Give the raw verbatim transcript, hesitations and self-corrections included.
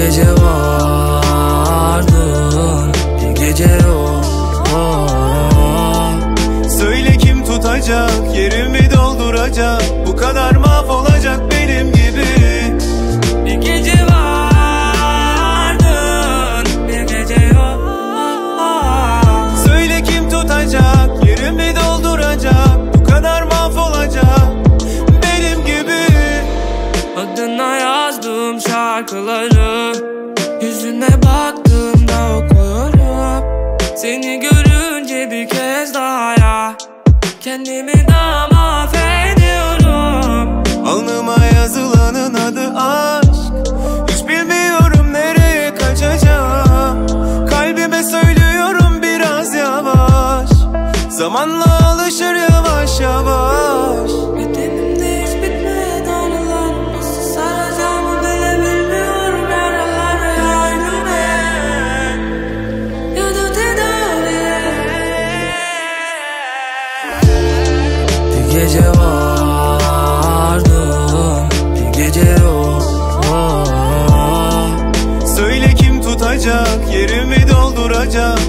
gece vardın, bir gece yok. Söyle kim tutacak, yerimi dolduracak, bu kadar mahvolacak benim gibi. Bir gece vardın, bir gece yok. Söyle kim tutacak, yerimi dolduracak, bu kadar mahvolacak benim gibi. Adına yazdığım şarkıları yüzüne baktığımda okuyorum. Seni görünce bir kez daha ya kendimi daha mahvediyorum. Alnıma yazılanın adı aşk, hiç bilmiyorum nereye kaçacağım. Kalbime söylüyorum biraz yavaş, zamanla alışır yavaş yavaş. Bedenimde hiç bitmeyen ağrılar, nasıl saracağımı bile bilmiyorum. Yaralar aynı ben ya da tedavi. Bir gece vardın, bir gece yok. Söyle kim tutacak, yerimi dolduracak,